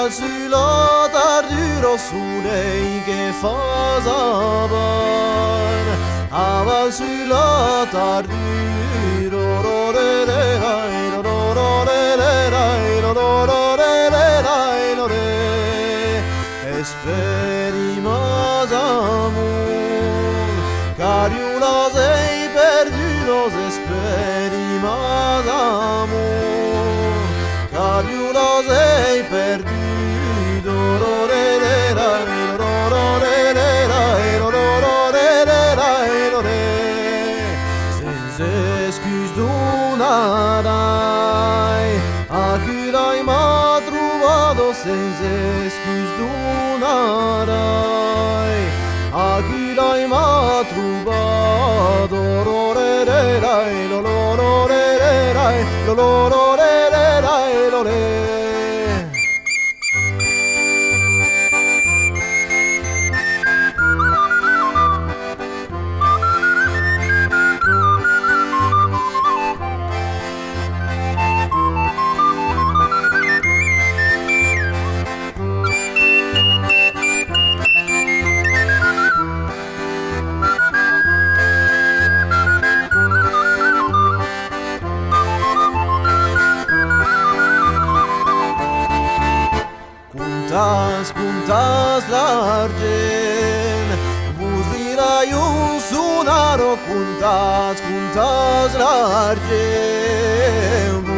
sulla tarduro sole che fa saban, aval sulla tarduro ro re re rai ro ro ro re re rai ro ro ro re re rai ro re. Esperimas amor, cariula sei perdutos, esperimas amor, cariula sei perduto ro re re rai ro ro re re rai ro ro re re rai ro re. Sans excuse donnerai a chi l'hai mai trovato, senza excuse donnerai a chi l'hai mai trovato ro re re rai lo re re rai lo re re rai lo re. Puntas l'argent, vos dirai un sonaro, puntas l'argent.